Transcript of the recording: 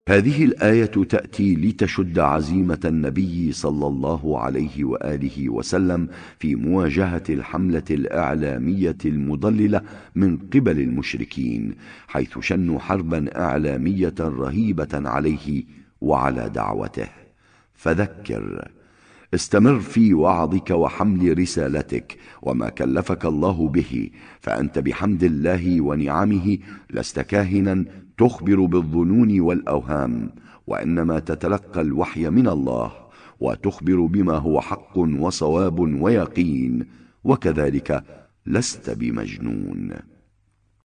هذه الآية تأتي لتشد عزيمة النبي صلى الله عليه وآله وسلم في مواجهة الحملة الإعلامية المضللة من قبل المشركين، حيث شنوا حربا إعلامية رهيبة عليه وعلى دعوته. فذكر، استمر في وعظك وحمل رسالتك وما كلفك الله به، فأنت بحمد الله ونعمه لست كاهنا تخبر بالظنون والأوهام، وإنما تتلقى الوحي من الله وتخبر بما هو حق وصواب ويقين، وكذلك لست بمجنون.